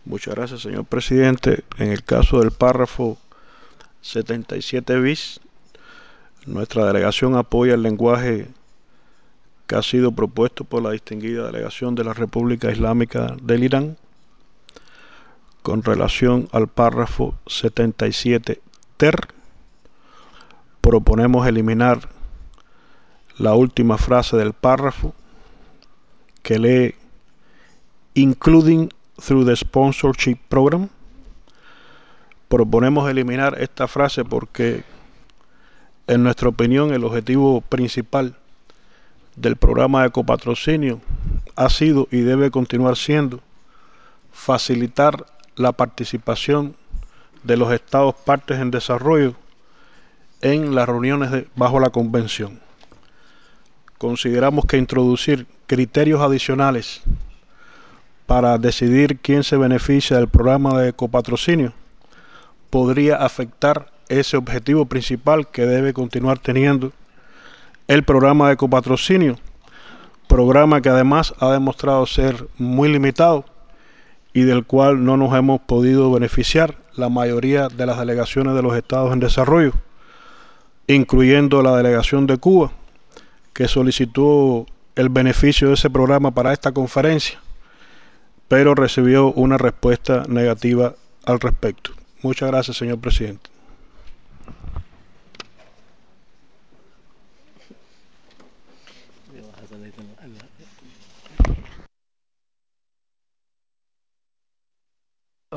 Muchas gracias, señor presidente. En el caso del párrafo 77 bis, nuestra delegación apoya el lenguaje que ha sido propuesto por la distinguida delegación de la República Islámica del Irán. Con relación al párrafo 77 ter, proponemos eliminar la última frase del párrafo que lee including through the sponsorship program. Proponemos eliminar esta frase porque, en nuestra opinión, el objetivo principal del programa de copatrocinio ha sido y debe continuar siendo facilitar la participación de los estados partes en desarrollo en las reuniones bajo la convención. Consideramos que introducir criterios adicionales para decidir quién se beneficia del programa de copatrocinio podría afectar ese objetivo principal que debe continuar teniendo el programa de copatrocinio, programa que además ha demostrado ser muy limitado y del cual no nos hemos podido beneficiar la mayoría de las delegaciones de los estados en desarrollo, incluyendo la delegación de Cuba, que solicitó el beneficio de ese programa para esta conferencia, pero recibió una respuesta negativa al respecto. Muchas gracias, señor presidente.